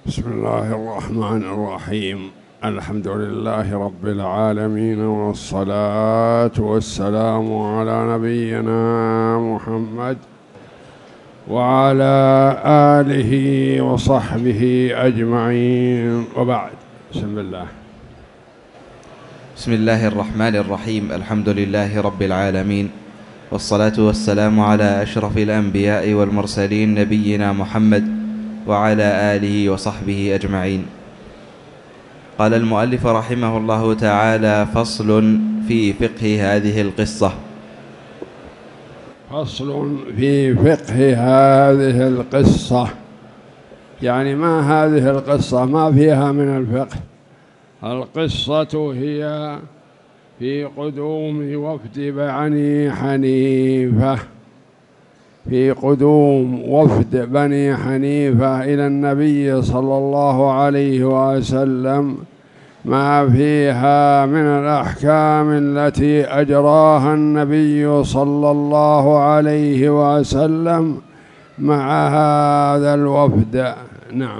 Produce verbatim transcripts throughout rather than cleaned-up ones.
بسم الله الرحمن الرحيم. الحمد لله رب العالمين، والصلاة والسلام على نبينا محمد وعلى آله وصحبه أجمعين، وبعد. بسم الله. بسم الله الرحمن الرحيم. الحمد لله رب العالمين، والصلاة والسلام على أشرف الأنبياء والمرسلين نبينا محمد وعلى آله وصحبه أجمعين. قال المؤلف رحمه الله تعالى: فصل في فقه هذه القصة. فصل في فقه هذه القصة، يعني ما هذه القصة؟ ما فيها من الفقه. القصة هي في قدوم وفد بني حنيفة في قدوم وفد بني حنيفة إلى النبي صلى الله عليه وسلم، ما فيها من الأحكام التي أجراها النبي صلى الله عليه وسلم مع هذا الوفد. نعم.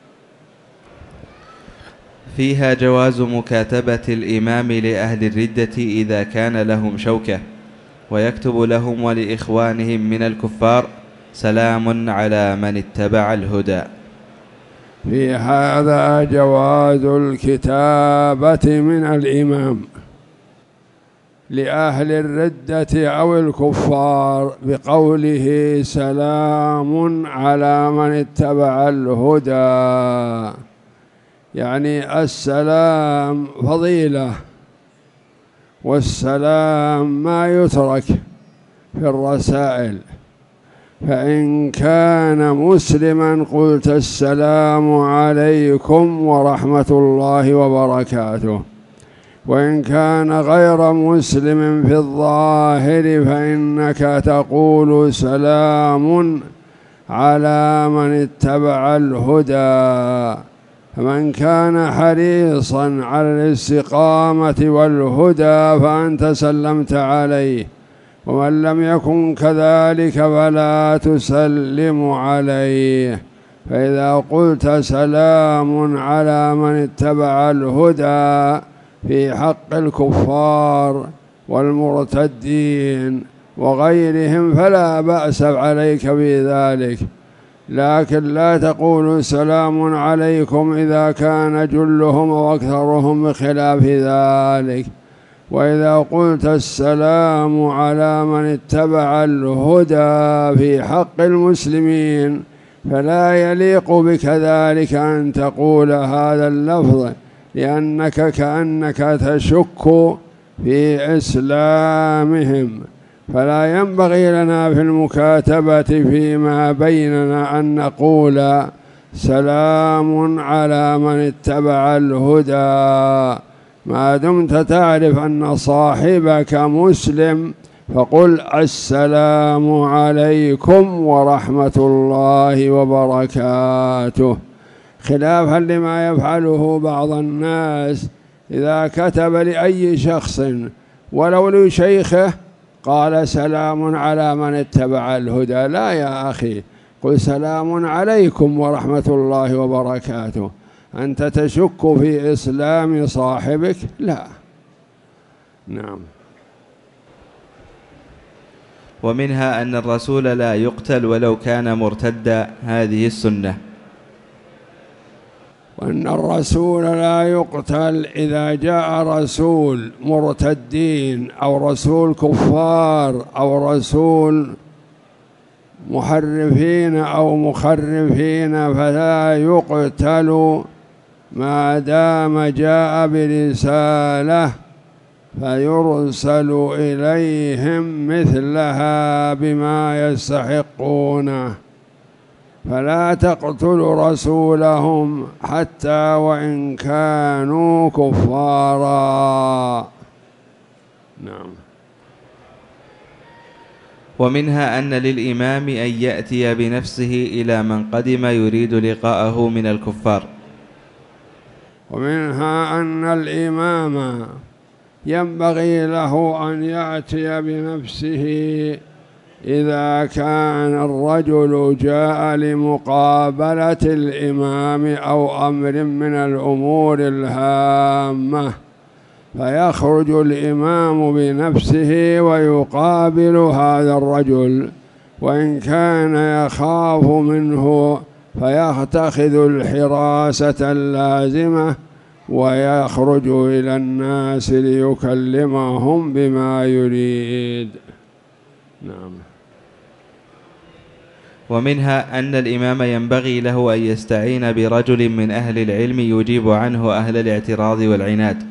فيها جواز مكاتبة الإمام لأهل الردة إذا كان لهم شوكة، ويكتب لهم ولإخوانهم من الكفار: سلام على من اتبع الهدى. في هذا جواز الكتابة من الإمام لأهل الردة أو الكفار بقوله: سلام على من اتبع الهدى، يعني السلام فضيلة، والسلام ما يترك في الرسائل. فإن كان مسلما قلت: السلام عليكم ورحمة الله وبركاته. وإن كان غير مسلم في الظاهر فإنك تقول: سلام على من اتبع الهدى. فمن كان حريصا على الاستقامة والهدى فأنت سلمت عليه، ومن لم يكن كذلك فلا تسلم عليه. فإذا قلت: سلام على من اتبع الهدى في حق الكفار والمرتدين وغيرهم فلا بأس عليك بذلك، لكن لا تقول: سلام عليكم إذا كان جلهم وأكثرهم بخلاف ذلك. وإذا قلت: السلام على من اتبع الهدى في حق المسلمين فلا يليق بك ذلك أن تقول هذا اللفظ، لأنك كأنك تشك في إسلامهم. فلا ينبغي لنا في المكاتبة فيما بيننا أن نقول: سلام على من اتبع الهدى. ما دمت تعرف أن صاحبك مسلم فقل: السلام عليكم ورحمة الله وبركاته، خلافا لما يفعله بعض الناس إذا كتب لأي شخص ولو لشيخه قال: سلام على من اتبع الهدى. لا يا أخي، قل: سلام عليكم ورحمة الله وبركاته. أنت تشك في إسلام صاحبك؟ لا. نعم. ومنها أن الرسول لا يقتل ولو كان مرتدا، هذه السنة. وأن الرسول لا يقتل إذا جاء رسول مرتدين أو رسول كفار أو رسول محرفين أو مخرفين، فلا يقتل ما دام جاء برسالة، فيرسل إليهم مثلها بما يستحقونه. فلا تقتلوا رسولهم حتى وإن كانوا كفارا. نعم. ومنها أن للإمام أن يأتي بنفسه إلى من قدم يريد لقاءه من الكفار. ومنها أن الإمام ينبغي له أن يأتي بنفسه إذا كان الرجل جاء لمقابلة الإمام أو أمر من الأمور الهامة فيخرج الإمام بنفسه ويقابل هذا الرجل، وإن كان يخاف منه فيتخذ الحراسة اللازمة ويخرج إلى الناس ليكلمهم بما يريد. نعم. ومنها أن الإمام ينبغي له أن يستعين برجل من أهل العلم يجيب عنه أهل الاعتراض والعناد.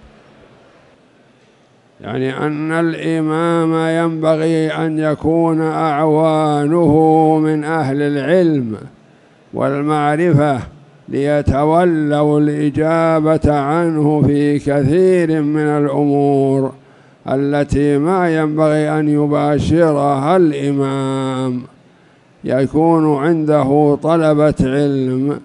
يعني أن الإمام ينبغي أن يكون أعوانه من أهل العلم والمعرفة ليتولوا الإجابة عنه في كثير من الأمور التي ما ينبغي أن يباشرها الإمام. يكون عنده طلبة علم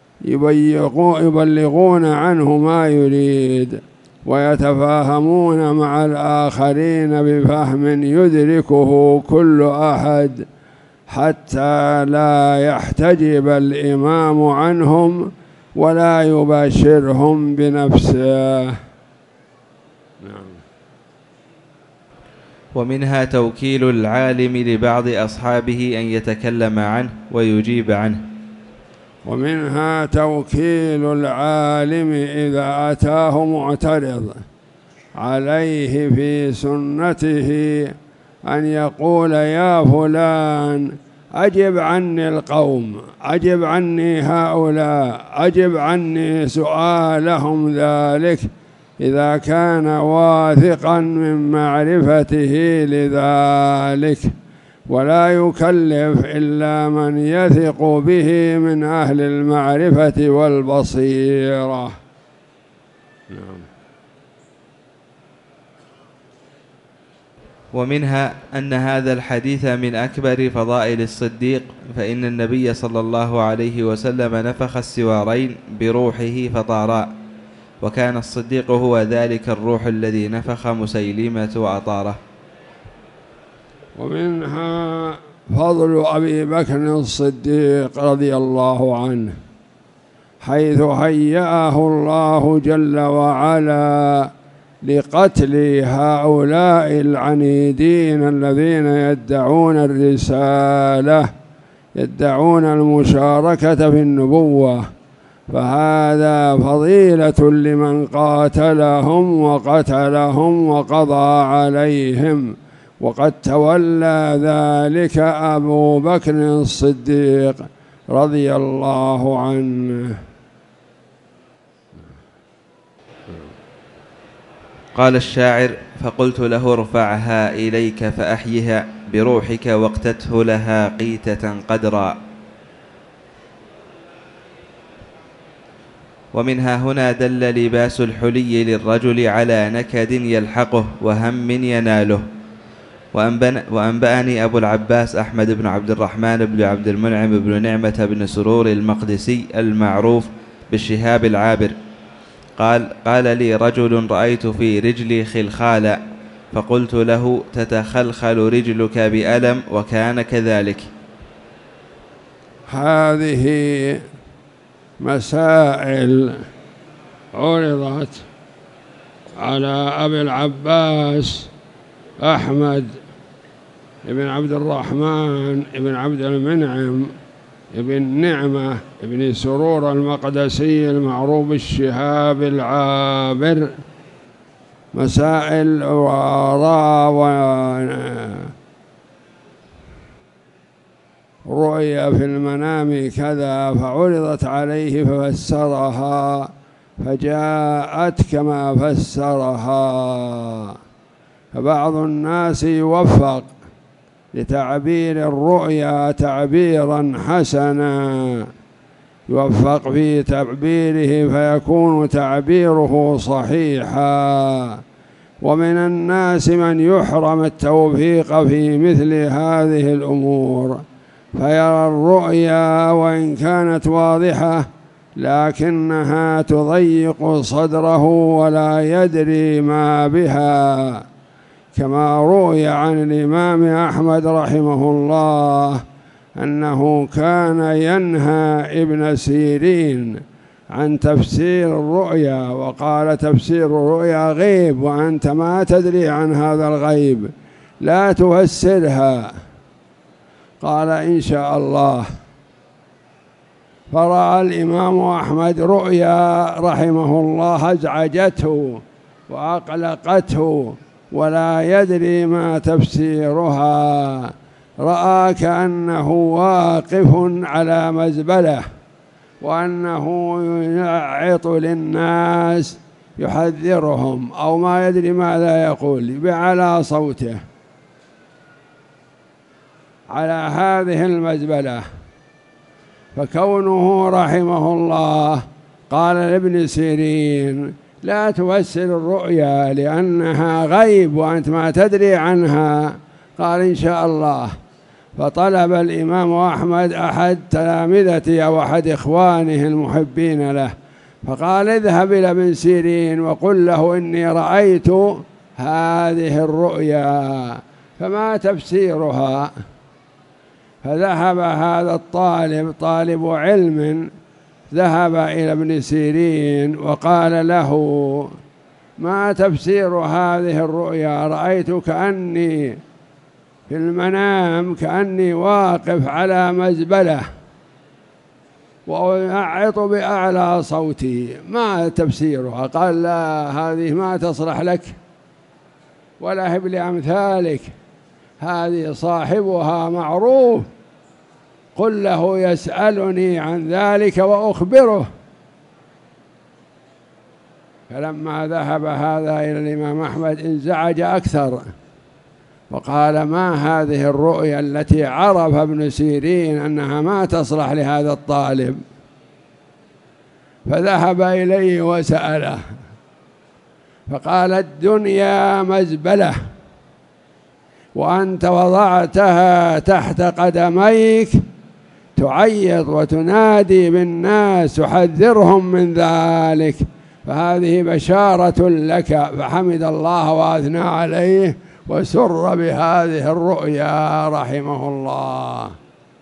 يبلغون عنه ما يريد ويتفاهمون مع الآخرين بفهم يدركه كل أحد، حتى لا يحتجب الإمام عنهم ولا يباشرهم بنفسه. نعم. ومنها توكيل العالم لبعض أصحابه أن يتكلم عنه ويجيب عنه. ومنها توكيل العالم إذا أتاه معترض عليه في سنته أن يقول يا فلان أجب عني القوم، أجب عني هؤلاء، أجب عني سؤالهم ذلك، إذا كان واثقا من معرفته لذلك، ولا يكلف إلا من يثق به من أهل المعرفة والبصيرة. نعم. ومنها أن هذا الحديث من أكبر فضائل الصديق، فإن النبي صلى الله عليه وسلم نفخ السوارين بروحه فطارا، وكان الصديق هو ذلك الروح الذي نفخ مسيلمة وأطاره. ومنها فضل أبي بكر الصديق رضي الله عنه، حيث هيأه الله جل وعلا لقتل هؤلاء العنيدين الذين يدعون الرسالة، يدعون المشاركة في النبوة، فهذا فضيلة لمن قاتلهم وقتلهم وقضى عليهم، وقد تولى ذلك أبو بكر الصديق رضي الله عنه. قال الشاعر: فقلت له ارفعها إليك فأحيها بروحك واقتته لها قيتة قدرا. ومنها هنا دل لباس الحلي للرجل على نكد يلحقه وهم يناله. وأنبأني أبو العباس أحمد بن عبد الرحمن بن عبد المنعم بن نعمة بن سرور المقدسي المعروف بالشهاب العابر قال: قال لي رجل: رأيت في رجلي خلخالا، فقلت له: تتخلخل رجلك بألم؟ وكان كذلك. هذه مسائل عرضت على أبي العباس أحمد بن عبد الرحمن بن عبد المنعم بن نعمة بن سرور المقدسي المعروف بالشهاب العابر، مسائل ورأى ورؤيا في المنام كذا، فعرضت عليه ففسرها، فجاءت كما فسرها. فبعض الناس يوفق لتعبير الرؤيا تعبيرا حسنا، يوفق في تعبيره فيكون تعبيره صحيحا، ومن الناس من يحرم التوفيق في مثل هذه الأمور، فيرى الرؤيا وإن كانت واضحة لكنها تضيق صدره ولا يدري ما بها، كما روي عن الإمام أحمد رحمه الله أنه كان ينهى ابن سيرين عن تفسير الرؤيا، وقال تفسير الرؤيا غيب وأنت ما تدري عن هذا الغيب، لا تفسرها. قال إن شاء الله. فرأى الإمام أحمد رؤيا رحمه الله أزعجته وأقلقته ولا يدري ما تفسيرها، رأى كأنه واقف على مزبلة وأنه يعط للناس يحذرهم أو ما يدري ماذا يقول بأعلى صوته على هذه المزبلة. فكونه رحمه الله قال لابن سيرين لا تفسر الرؤيا لأنها غيب وأنت ما تدري عنها، قال إن شاء الله. فطلب الإمام أحمد أحد تلامذته أو أحد إخوانه المحبين له، فقال اذهب إلى ابن سيرين وقل له إني رأيت هذه الرؤيا فما تفسيرها. فذهب هذا الطالب طالب علم ذهب إلى ابن سيرين وقال له ما تفسير هذه الرؤيا؟ رأيت كأني في المنام كأني واقف على مزبلة وأعط بأعلى صوتي، ما تفسيرها؟ قال لا، هذه ما تصلح لك ولا هب لأمثالك، هذه صاحبها معروف، قل له يسألني عن ذلك وأخبره. فلما ذهب هذا إلى الإمام أحمد انزعج أكثر وقال ما هذه الرؤيا التي عرف ابن سيرين أنها ما تصلح لهذا الطالب؟ فذهب إليه وسأله فقال الدنيا مزبلة وأنت وضعتها تحت قدميك تعيط وتنادي بالناس تحذرهم من ذلك، فهذه بشارة لك. فحمد الله وأثنى عليه وسر بهذه الرؤيا رحمه الله.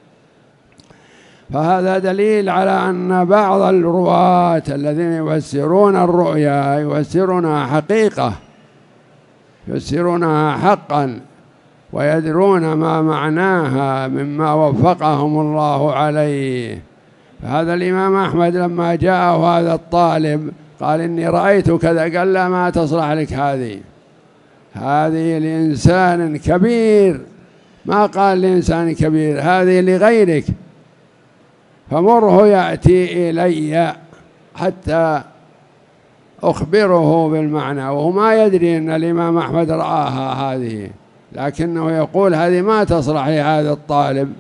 فهذا دليل على أن بعض الرواة الذين يفسرون الرؤيا يفسرونها حقيقة، يفسرونها حقا ويدرون ما معناها مما وفقهم الله عليه. فهذا الإمام أحمد لما جاءه هذا الطالب قال إني رأيت كذا، قال لا ما تصلح لك هذه، هذه لإنسان كبير، ما قال لإنسان كبير، هذه لغيرك، فمره يأتي إلي حتى أخبره بالمعنى، وهو ما يدري أن الإمام أحمد رآها هذه، لكنه يقول هذه ما تصلح لهذا الطالب.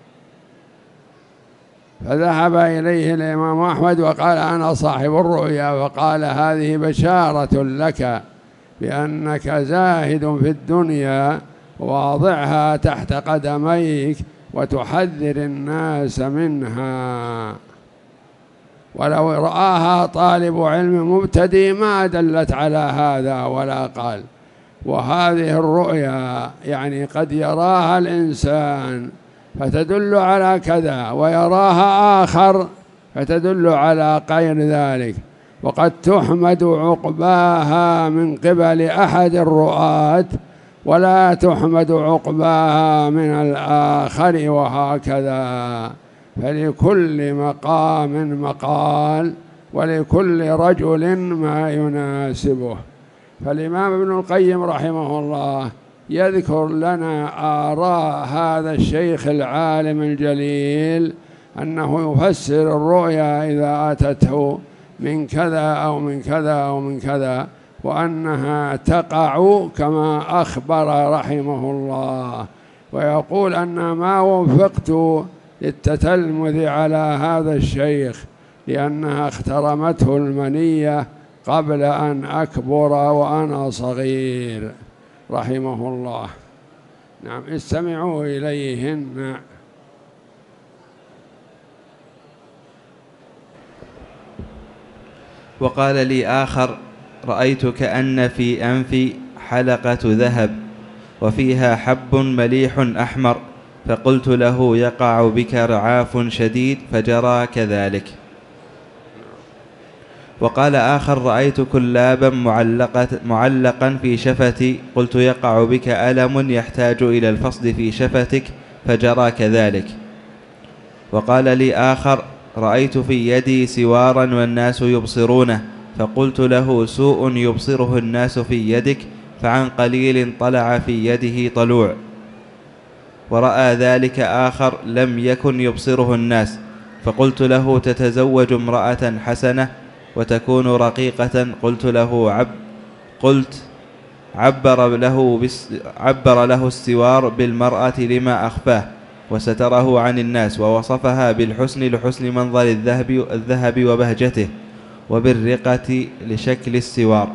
فذهب إليه الإمام أحمد وقال أنا صاحب الرؤيا، وقال هذه بشارة لك بأنك زاهد في الدنيا واضعها تحت قدميك وتحذر الناس منها. ولو رآها طالب علم مبتدئ ما دلت على هذا ولا قال. وهذه الرؤيا يعني قد يراها الإنسان فتدل على كذا، ويراها آخر فتدل على غير ذلك، وقد تحمد عقباها من قبل أحد الرؤاة ولا تحمد عقباها من الآخر، وهكذا. فلكل مقام مقال ولكل رجل ما يناسبه. فالإمام ابن القيم رحمه الله يذكر لنا آراء هذا الشيخ العالم الجليل أنه يفسر الرؤيا إذا أتته من كذا أو من كذا أو من كذا، وأنها تقع كما أخبر رحمه الله. ويقول أن ما وفقت للتتلمذ على هذا الشيخ لأنها اخترمته المنية قبل أن أكبر وأنا صغير رحمه الله. نعم، استمعوا إليهن. وقال لي آخر رأيت كأن في أنفي حلقة ذهب وفيها حب مليح أحمر، فقلت له يقع بك رعاف شديد، فجرى كذلك. وقال آخر رأيت كلابا معلقا في شفتي، قلت يقع بك ألم يحتاج إلى الفصل في شفتك، فجرى كذلك. وقال لي آخر رأيت في يدي سوارا والناس يبصرونه، فقلت له سوء يبصره الناس في يدك، فعن قليل طلع في يده طلوع. ورأى ذلك آخر لم يكن يبصره الناس، فقلت له تتزوج امرأة حسنة وتكون رقيقة، قلت له عب قلت عبر له, بس عبر له السوار بالمرأة لما أخفاه وستره عن الناس، ووصفها بالحسن لحسن منظر الذهب, الذهب وبهجته، وبالرقة لشكل السوار.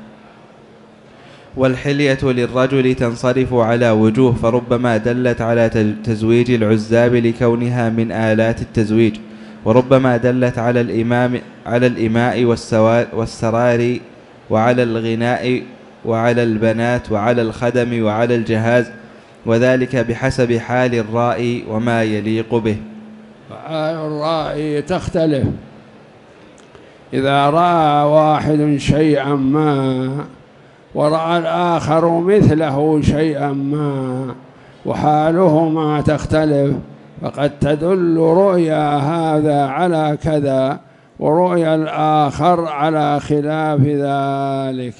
والحلية للرجل تنصرف على وجوه، فربما دلت على تزويج العزاب لكونها من آلات التزويج، وربما دلت على الإمام على الإماء والسرار وعلى الغناء وعلى البنات وعلى الخدم وعلى الجهاز، وذلك بحسب حال الرائي وما يليق به. حال الرائي تختلف. إذا رأى واحد شيئا ما ورأى الآخر مثله شيئا ما وحالهما تختلف، فقد تدل رؤيا هذا على كذا ورؤيا الآخر على خلاف ذلك.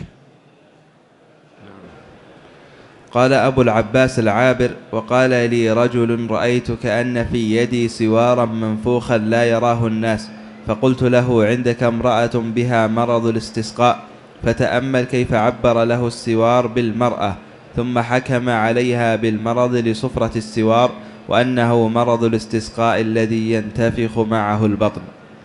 قال أبو العباس العابر: وقال لي رجل رأيت كأن في يدي سوارا منفوخا لا يراه الناس، فقلت له عندك امرأة بها مرض الاستسقاء، فتأمل كيف عبر له السوار بالمرأة، ثم حكم عليها بالمرض لصفرة السوار، وأنه مرض الاستسقاء الذي ينتفخ معه البطن.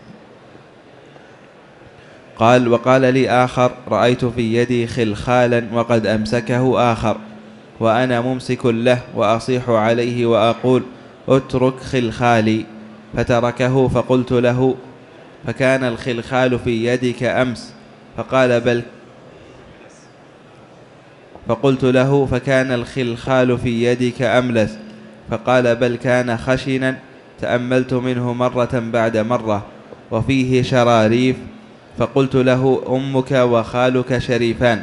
قال: وقال لي آخر رأيت في يدي خلخالا وقد أمسكه آخر، وأنا ممسك له وأصيح عليه وأقول: اترك خلخالي، فتركه، فقلت له: فكان الخلخال في يدك أمس؟ فقال: بل. فقلت له: فكان الخلخال في يدك أملس؟ فقال: بل كان خشنا. تأملت منه مرة بعد مرة وفيه شراريف، فقلت له: أمك وخالك شريفان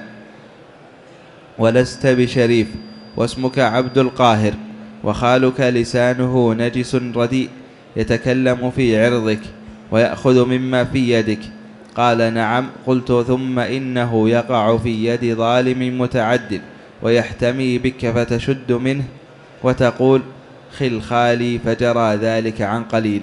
ولست بشريف، واسمك عبد القاهر، وخالك لسانه نجس رديء يتكلم في عرضك ويأخذ مما في يدك. قال: نعم. قلت: ثم إنه يقع في يد ظالم متعد ويحتمي بك فتشد منه وتقول: خلخالي، فجرى ذلك عن قليل.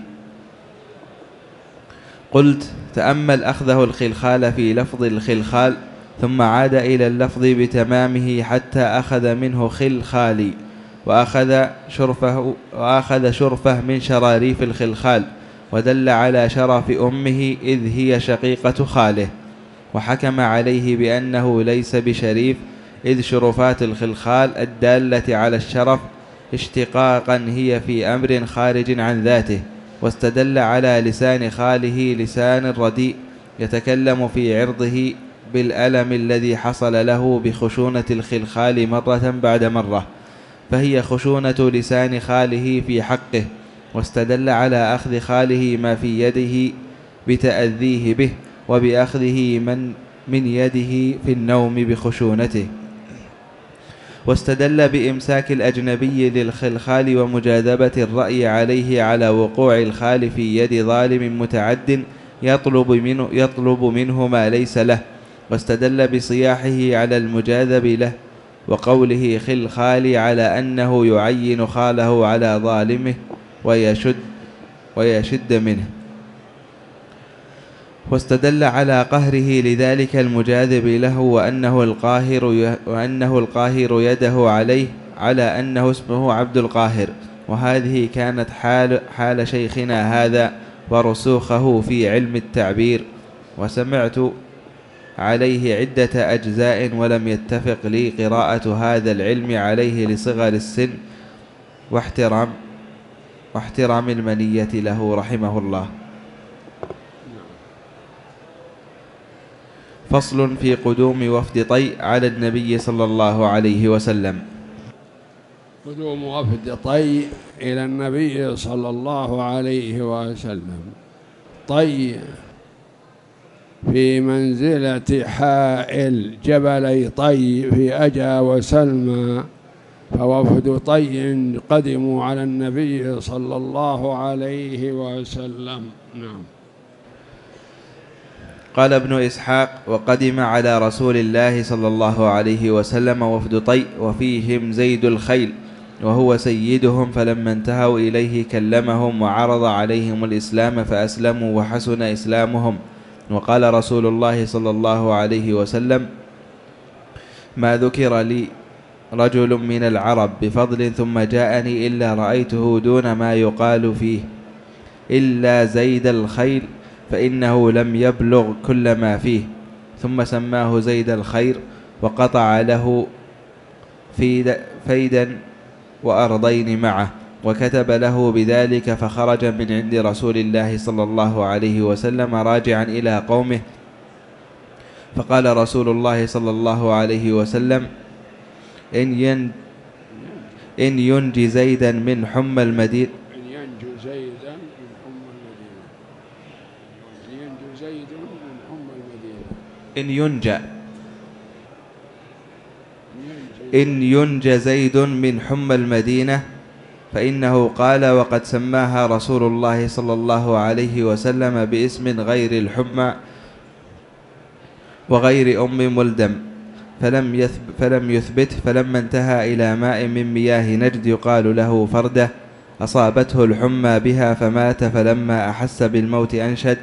قلت: تأمل أخذه الخلخال في لفظ الخلخال، ثم عاد إلى اللفظ بتمامه حتى أخذ منه خلخالي، وأخذ شرفه, وأخذ شرفه من شراريف الخلخال، ودل على شرف أمه إذ هي شقيقة خاله، وحكم عليه بأنه ليس بشريف، إذ شرفات الخلخال الدالة على الشرف اشتقاقا هي في أمر خارج عن ذاته، واستدل على لسان خاله لسان رديء يتكلم في عرضه بالألم الذي حصل له بخشونة الخلخال مرة بعد مرة، فهي خشونة لسان خاله في حقه، واستدل على أخذ خاله ما في يده بتأذيه به، وبأخذه من, من يده في النوم بخشونته، واستدل بإمساك الأجنبي للخلخال ومجاذبة الرأي عليه على وقوع الخال في يد ظالم متعد يطلب منه, يطلب منه ما ليس له، واستدل بصياحه على المجاذب له وقوله خلخالي على أنه يعين خاله على ظالمه ويشد, ويشد منه، واستدل على قهره لذلك المجاذب له وأنه القاهر, وأنه القاهر يده عليه على أنه اسمه عبد القاهر. وهذه كانت حال, حال شيخنا هذا ورسوخه في علم التعبير، وسمعت عليه عدة أجزاء ولم يتفق لي قراءة هذا العلم عليه لصغر السن واحترام, واحترام المنية له رحمه الله. فصل في قدوم وفد طيء على النبي صلى الله عليه وسلم. قدوم وفد طي إلى النبي صلى الله عليه وسلم. طي في منزلة حائل جبلي طي في أجا وسلمى، فوفد طي قدموا على النبي صلى الله عليه وسلم. نعم. قال ابن إسحاق: وقدم على رسول الله صلى الله عليه وسلم وفد طي وفيهم زيد الخيل وهو سيدهم، فلما انتهوا إليه كلمهم وعرض عليهم الإسلام فأسلموا وحسن إسلامهم. وقال رسول الله صلى الله عليه وسلم: ما ذكر لي رجل من العرب بفضل ثم جاءني إلا رأيته دون ما يقال فيه إلا زيد الخيل، فإنه لم يبلغ كل ما فيه. ثم سماه زيد الخير وقطع له فيدا وأرضين معه، وكتب له بذلك، فخرج من عند رسول الله صلى الله عليه وسلم راجعا إلى قومه. فقال رسول الله صلى الله عليه وسلم: إن ين إن ينجي زيدا من حمى المدينة إن ينجو زيدا من حمى المدينة ينجو زيد من حمى المدينة إن ينجى إن ينجى زيد من حمى المدينة، فإنه قال: وقد سماها رسول الله صلى الله عليه وسلم باسم غير الحمى وغير أم ملدم، فلم, يثب فلم يثبت. فلما انتهى إلى ماء من مياه نجد يقال له فردة، أصابته الحمى بها فمات. فلما أحس بالموت أنشد: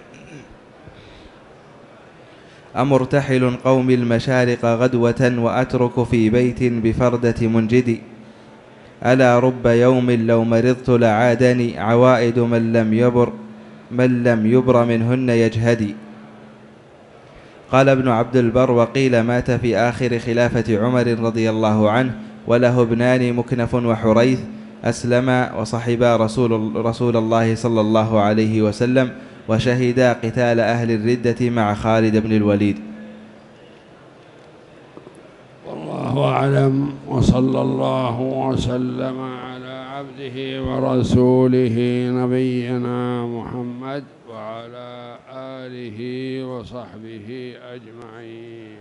أمرتحل قوم المشارق غدوة وأترك في بيت بفردة منجدي، ألا رب يوم لو مرضت لعادني عوائد من لم يبر من لم يبر منهن يجهدي. قال ابن عبد البر: وقيل مات في آخر خلافة عمر رضي الله عنه، وله ابنان مكنف وحريث أسلما وصحبا رسول, رسول الله صلى الله عليه وسلم، وشهدا قتال أهل الردة مع خالد بن الوليد. والله أعلم، وصلى الله وسلم على عبده ورسوله نبينا محمد وعلى آله وصحبه أجمعين.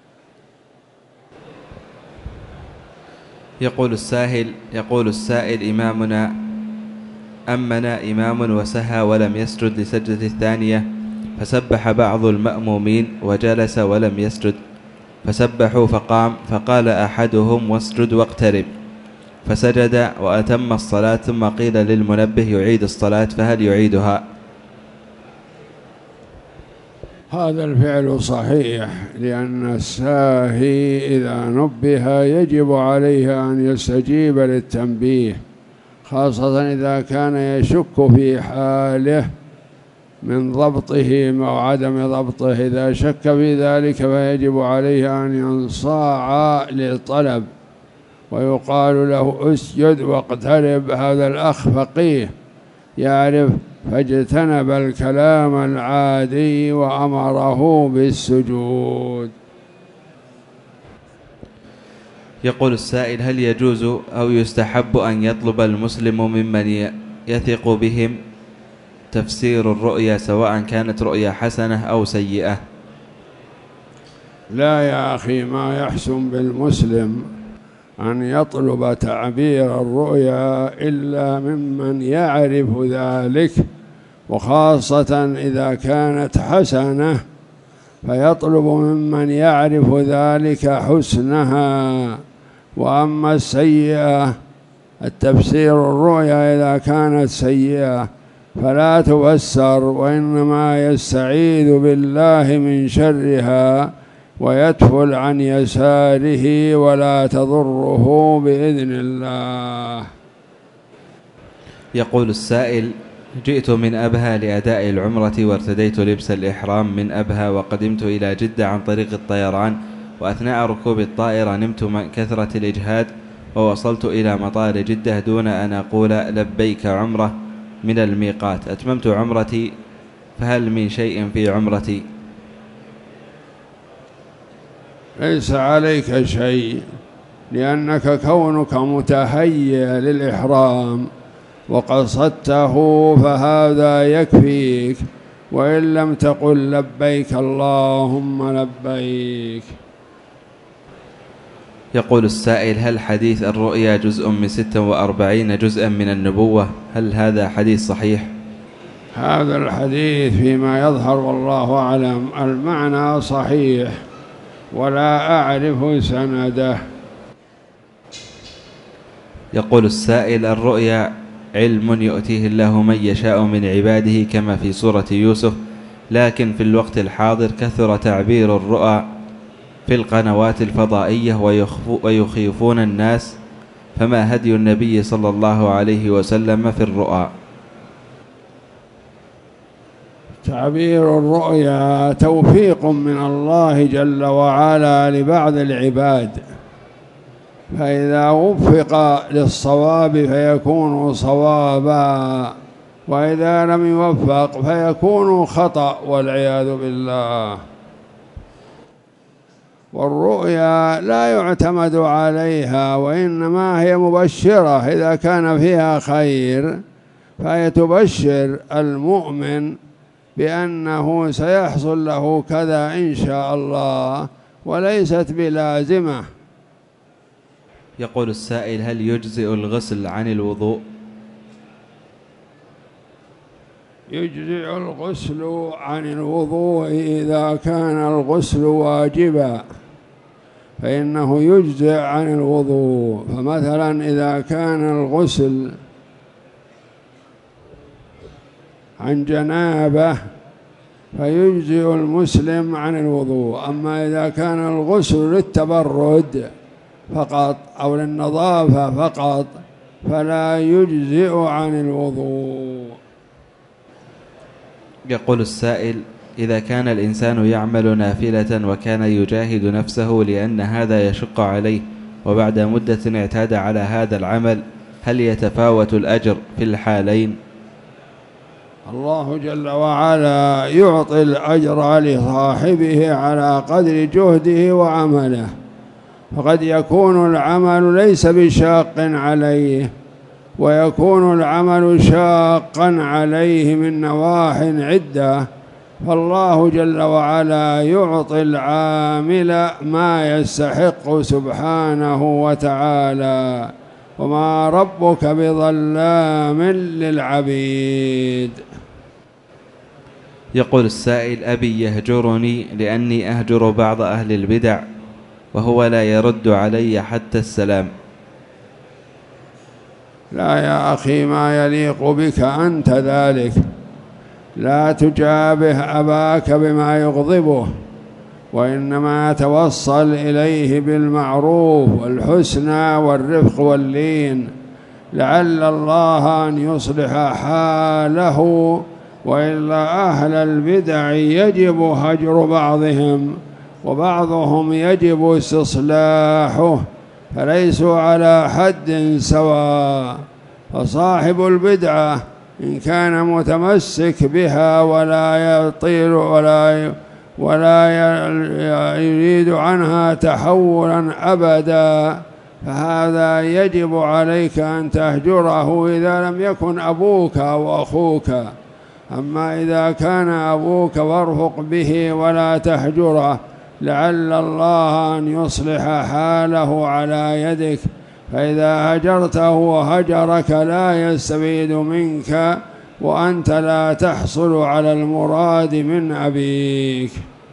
يقول السائل يقول السائل إمامنا أمنا إمام وسهى ولم يسجد لسجدة الثانية، فسبح بعض المأمومين وجلس ولم يسجد، فسبحوا فقام، فقال أحدهم: واسجد واقترب، فسجد وأتم الصلاة. ثم قيل للمنبه: يعيد الصلاة، فهل يعيدها؟ هذا الفعل صحيح، لأن الساهي إذا نبه يجب عليه أن يستجيب للتنبيه، خاصة إذا كان يشك في حاله من ضبطه أو عدم ضبطه. إذا شك في ذلك فيجب عليه أن ينصاع للطلب ويقال له: اسجد واقترب. هذا الأخ فقيه يعرف، فاجتنب الكلام العادي وأمره بالسجود. يقول السائل: هل يجوز أو يستحب أن يطلب المسلم ممن يثق بهم تفسير الرؤيا سواء كانت رؤيا حسنة أو سيئة؟ لا يا أخي، ما يحسن بالمسلم أن يطلب تعبير الرؤيا إلا ممن يعرف ذلك، وخاصة إذا كانت حسنة فيطلب ممن يعرف ذلك حسنها. وأما السيئة، التفسير الرؤيا إذا كانت سيئة فلا تفسر، وإنما يستعيذ بالله من شرها ويتفل عن يساره ولا تضره بإذن الله. يقول السائل: جئت من أبها لأداء العمرة وارتديت لبس الإحرام من أبها، وقدمت إلى جدة عن طريق الطيران، وأثناء ركوب الطائرة نمت من كثرة الإجهاد، ووصلت إلى مطار جدة دون أن أقول لبيك عمرة من الميقات. أتممت عمرتي، فهل من شيء في عمرتي؟ ليس عليك شيء، لأنك كونك متهيئ للإحرام وقصدته فهذا يكفيك، وإن لم تقل لبيك اللهم لبيك. يقول السائل: هل حديث الرؤيا جزء من ستة وأربعين جزءا من النبوة؟ هل هذا حديث صحيح؟ هذا الحديث فيما يظهر والله أعلم المعنى صحيح، ولا أعرف سنده. يقول السائل: الرؤيا علم يؤتيه الله من يشاء من عباده كما في سورة يوسف، لكن في الوقت الحاضر كثر تعبير الرؤى في القنوات الفضائية ويخيفون الناس، فما هدي النبي صلى الله عليه وسلم في الرؤى؟ تعبير الرؤيا توفيق من الله جل وعلا لبعض العباد، فإذا وفق للصواب فيكون صوابا، وإذا لم يوفق فيكون خطأ والعياذ بالله. والرؤيا لا يعتمد عليها، وإنما هي مبشرة، إذا كان فيها خير فهي تبشر المؤمن بأنه سيحصل له كذا إن شاء الله، وليست بلازمة. يقول السائل: هل يجزئ الغسل عن الوضوء؟ يجزئ الغسل عن الوضوء إذا كان الغسل واجبا، فإنه يجزئ عن الوضوء. فمثلا إذا كان الغسل عن جنابه فيجزئ المسلم عن الوضوء، أما إذا كان الغسل للتبرد فقط أو للنظافة فقط فلا يجزئ عن الوضوء. يقول السائل: إذا كان الإنسان يعمل نافلة وكان يجاهد نفسه لأن هذا يشق عليه، وبعد مدة اعتاد على هذا العمل، هل يتفاوت الأجر في الحالين؟ الله جل وعلا يعطي الأجر لصاحبه على قدر جهده وعمله، فقد يكون العمل ليس بشاق عليه، ويكون العمل شاقا عليه من نواح عدة، فالله جل وعلا يعطي العامل ما يستحق سبحانه وتعالى، وما ربك بظلام للعبيد. يقول السائل: أبي يهجرني لأني أهجر بعض أهل البدع وهو لا يرد علي حتى السلام. لا يا أخي، ما يليق بك أنت ذلك، لا تجابه أباك بما يغضبه، وإنما توصل إليه بالمعروف والحسنى والرفق واللين، لعل الله أن يصلح حاله، وإلا أهل البدع يجب هجر بعضهم، وبعضهم يجب استصلاحه، فليسوا على حد سواء. فصاحب البدعة إن كان متمسك بها ولا يطيل ولا ولا يريد عنها تحولا أبدا، فهذا يجب عليك أن تهجره إذا لم يكن أبوك أو أخوك. أما إذا كان أبوك فارفق به ولا تهجره، لعل الله أن يصلح حاله على يدك، فإذا هجرته وهجرك لا يستفيد منك، وأنت لا تحصل على المراد من أبيك.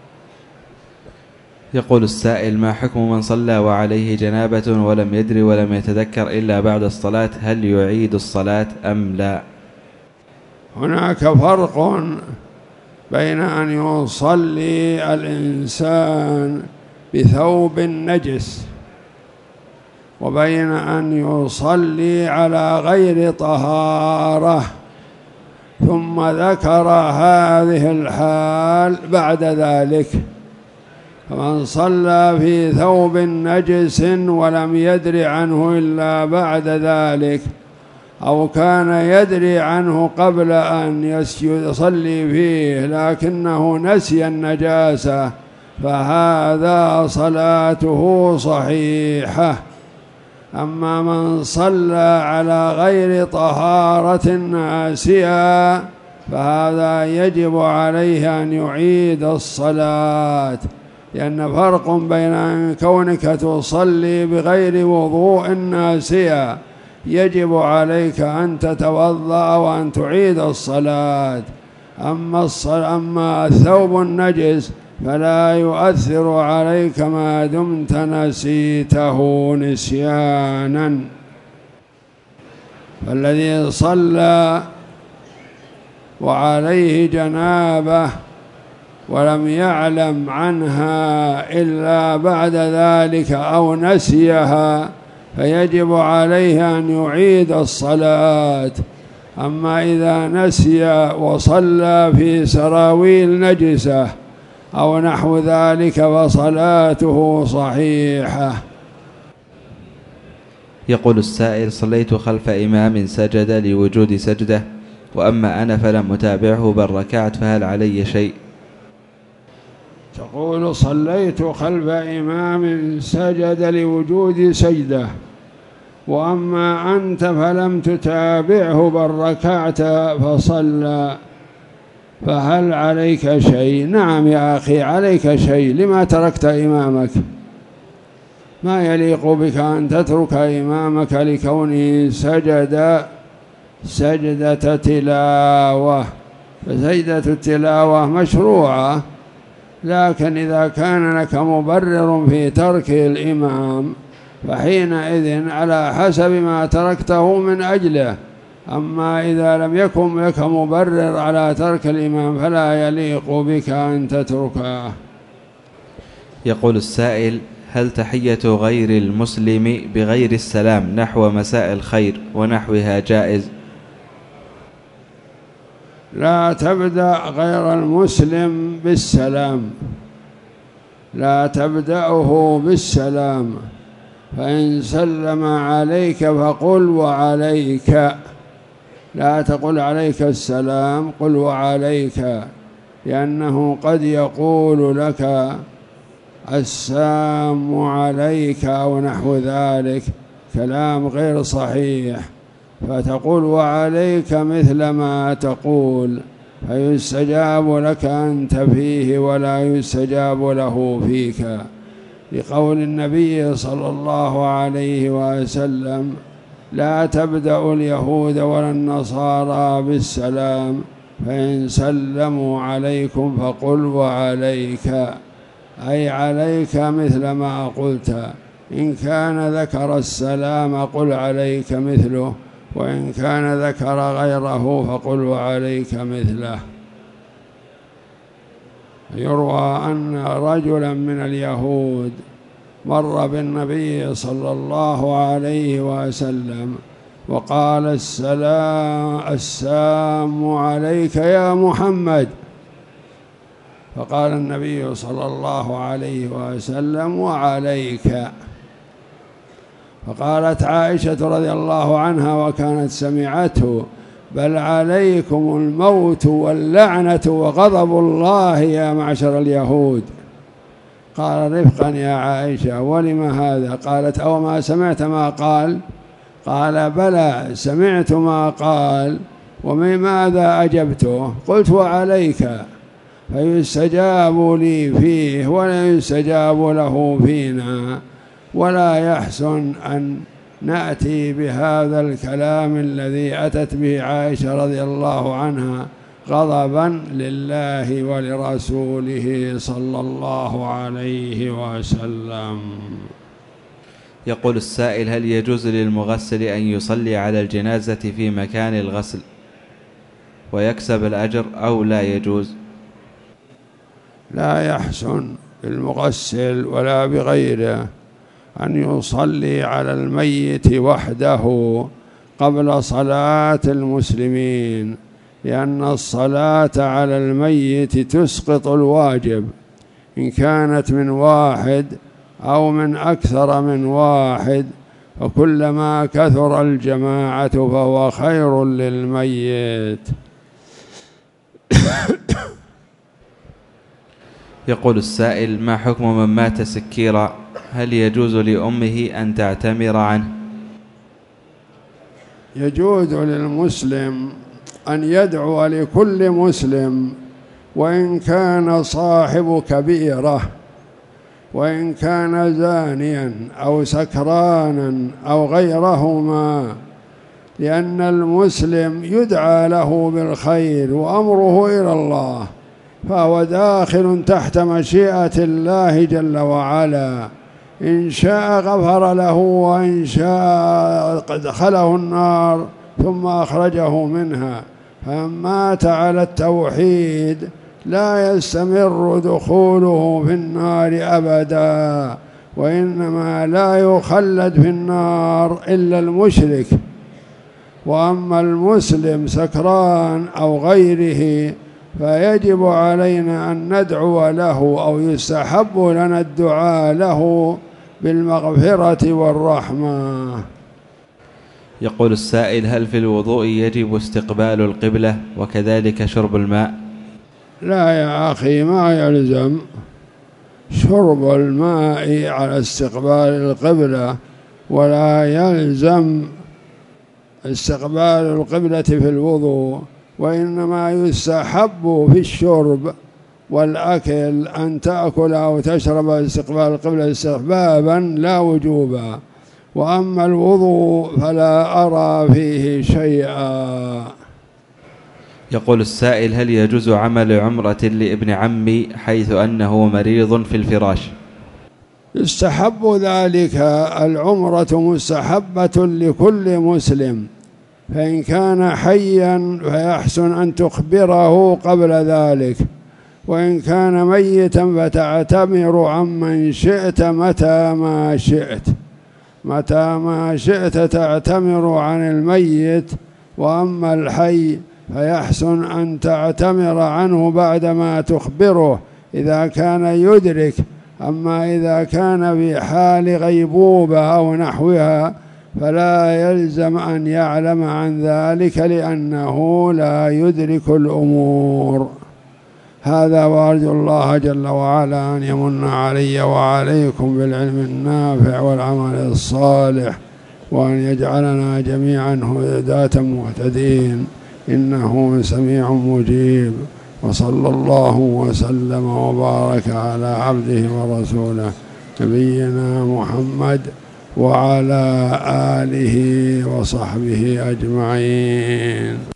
يقول السائل: ما حكم من صلى وعليه جنابة ولم يدري ولم يتذكر إلا بعد الصلاة، هل يعيد الصلاة أم لا؟ هناك فرق بين أن يصلي الإنسان بثوب نجس وبين أن يصلي على غير طهارة ثم ذكر هذه الحال بعد ذلك. فمن صلى في ثوب نجس ولم يدر عنه إلا بعد ذلك، أو كان يدري عنه قبل أن يصلي فيه لكنه نسي النجاسة، فهذا صلاته صحيحة أما من صلى على غير طهارة ناسيا فهذا يجب عليه أن يعيد الصلاة، لأن فرق بين أن كونك تصلي بغير وضوء ناسيا يجب عليك أن تتوضأ وأن تعيد الصلاة. أما, الصلاة أما الثوب النجس فلا يؤثر عليك ما دمت نسيته نسيانا. فالذي صلى وعليه جنابه ولم يعلم عنها إلا بعد ذلك أو نسيها فيجب عليه أن يعيد الصلاة. أما إذا نسي وصلى في سراويل نجسة أو نحو ذلك فصلاته صحيحة. يقول السائل: صليت خلف إمام سجد لوجود سجدة، وأما أنا فلم أتابعه بل ركعت، فهل علي شيء؟ تقول: صليت خلف إمام سجد لوجود سجدة، وأما أنت فلم تتابعه بل ركعت فصلى، فهل عليك شيء؟ نعم يا أخي عليك شيء. لما تركت إمامك؟ ما يليق بك أن تترك إمامك لكونه سجد سجدة تلاوة، فسجدة التلاوة مشروعة، لكن إذا كان لك مبرر في ترك الإمام فحينئذ على حسب ما تركته من أجله. أما إذا لم يكن لك مبرر على ترك الإمام فلا يليق بك أن تتركه. يقول السائل: هل تحية غير المسلم بغير السلام نحو مساء الخير ونحوها جائز؟ لا تبدأ غير المسلم بالسلام، لا تبدأه بالسلام، فإن سلم عليك فقل وعليك، لا تقل عليك السلام، قل وعليك، لأنه قد يقول لك السلام عليك أو نحو ذلك كلام غير صحيح، فتقول وعليك مثل ما تقول، فيستجاب لك أنت فيه ولا يستجاب له فيك، لقول النبي صلى الله عليه وسلم: لا تبدأ اليهود ولا النصارى بالسلام، فإن سلموا عليكم فقل وعليك، أي عليك مثل ما قلت. إن كان ذكر السلام قل عليك مثله، وإن كان ذكر غيره فقل وعليك مثله. يروى أن رجلا من اليهود مر بالنبي صلى الله عليه وسلم وقال: السلام السلام عليك يا محمد، فقال النبي صلى الله عليه وسلم: وعليك. فقالت عائشة رضي الله عنها وكانت سمعته: بل عليكم الموت واللعنة وغضب الله يا معشر اليهود. قال: رفقا يا عائشة، ولم هذا؟ قالت: أو ما سمعت ما قال؟ قال: بلى سمعت ما قال، وماذا أجبته؟ قلت: وعليك، فيستجاب لي فيه ولا يستجاب له فينا، ولا يحسن أن نأتي بهذا الكلام الذي أتت به عائشة رضي الله عنها غضبا لله ولرسوله صلى الله عليه وسلم. يقول السائل: هل يجوز للمغسل أن يصلي على الجنازة في مكان الغسل ويكسب الأجر أو لا يجوز؟ لا يحسن للمغسل ولا بغيره أن يصلي على الميت وحده قبل صلاة المسلمين، لأن الصلاة على الميت تسقط الواجب إن كانت من واحد أو من أكثر من واحد، وكلما كثر الجماعة فهو خير للميت. يقول السائل: ما حكم من مات سكيرا؟ هل يجوز لأمه أن تعتمر عنه؟ يجوز للمسلم أن يدعو لكل مسلم وإن كان صاحب كبيرة، وإن كان زانيا أو سكرانا أو غيرهما، لأن المسلم يدعى له بالخير وأمره إلى الله، فهو داخل تحت مشيئة الله جل وعلا، إن شاء غفر له وإن شاء قد دخله النار ثم أخرجه منها. فمن مات على التوحيد لا يستمر دخوله في النار أبدا، وإنما لا يخلد في النار إلا المشرك. وأما المسلم سكران أو غيره فيجب علينا أن ندعو له، أو يستحب لنا الدعاء له بالمغفرة والرحمة. يقول السائل: هل في الوضوء يجب استقبال القبلة وكذلك شرب الماء؟ لا يا أخي، ما يلزم شرب الماء على استقبال القبلة، ولا يلزم استقبال القبلة في الوضوء، وإنما يستحب في الشرب والأكل أن تأكل أو تشرب استقبال القبلة استحبابا لا وجوبا. وأما الوضوء فلا أرى فيه شيئا. يقول السائل: هل يجوز عمل عمرة لابن عمي حيث أنه مريض في الفراش؟ يستحب ذلك، العمرة مستحبة لكل مسلم، فإن كان حيا فيحسن أن تخبره قبل ذلك، وإن كان ميتا فتعتمر عمن شئت متى ما شئت متى ما شئت تعتمر عن الميت. وأما الحي فيحسن أن تعتمر عنه بعدما تخبره إذا كان يدرك. أما إذا كان في حال غيبوبة أو نحوها فلا يلزم أن يعلم عن ذلك، لأنه لا يدرك الأمور. هذا، وأرجو الله جل وعلا أن يمن علي وعليكم بالعلم النافع والعمل الصالح، وأن يجعلنا جميعا هداة مهتدين، إنه سميع مجيب. وصلى الله وسلم وبارك على عبده ورسوله نبينا محمد وعلى آله وصحبه أجمعين.